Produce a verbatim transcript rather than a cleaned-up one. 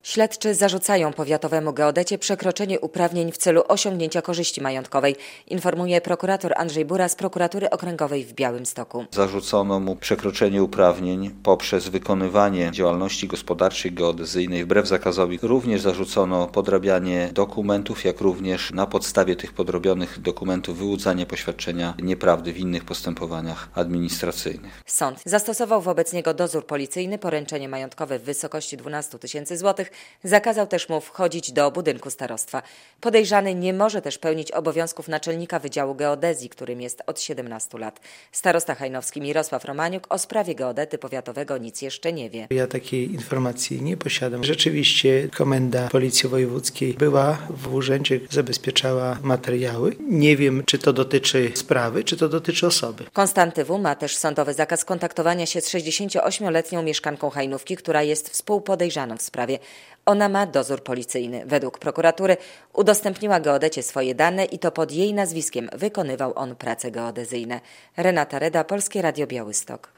Śledczy zarzucają powiatowemu geodecie przekroczenie uprawnień w celu osiągnięcia korzyści majątkowej, informuje prokurator Andrzej Bura z Prokuratury Okręgowej w Białymstoku. Zarzucono mu przekroczenie uprawnień poprzez wykonywanie działalności gospodarczej geodezyjnej wbrew zakazowi. Również zarzucono podrabianie dokumentów, jak również na podstawie tych podrobionych dokumentów wyłudzanie poświadczenia nieprawdy w innych postępowaniach administracyjnych. Sąd zastosował wobec niego dozór policyjny, poręczenie majątkowe w wysokości dwanaście tysięcy złotych. Zakazał też mu wchodzić do budynku starostwa. Podejrzany nie może też pełnić obowiązków naczelnika Wydziału Geodezji, którym jest od siedemnastu lat. Starosta hajnowski Mirosław Romaniuk o sprawie geodety powiatowego nic jeszcze nie wie. Ja takiej informacji nie posiadam. Rzeczywiście komenda Policji Wojewódzkiej była w urzędzie, zabezpieczała materiały. Nie wiem, czy to dotyczy sprawy, czy to dotyczy osoby. Konstanty W. ma też sądowy zakaz kontaktowania się z sześćdziesięcioośmioletnią mieszkanką Hajnówki, która jest współpodejrzaną w sprawie. Ona ma dozór policyjny. Według prokuratury udostępniła geodecie swoje dane i to pod jej nazwiskiem wykonywał on prace geodezyjne. Renata Reda, Polskie Radio Białystok.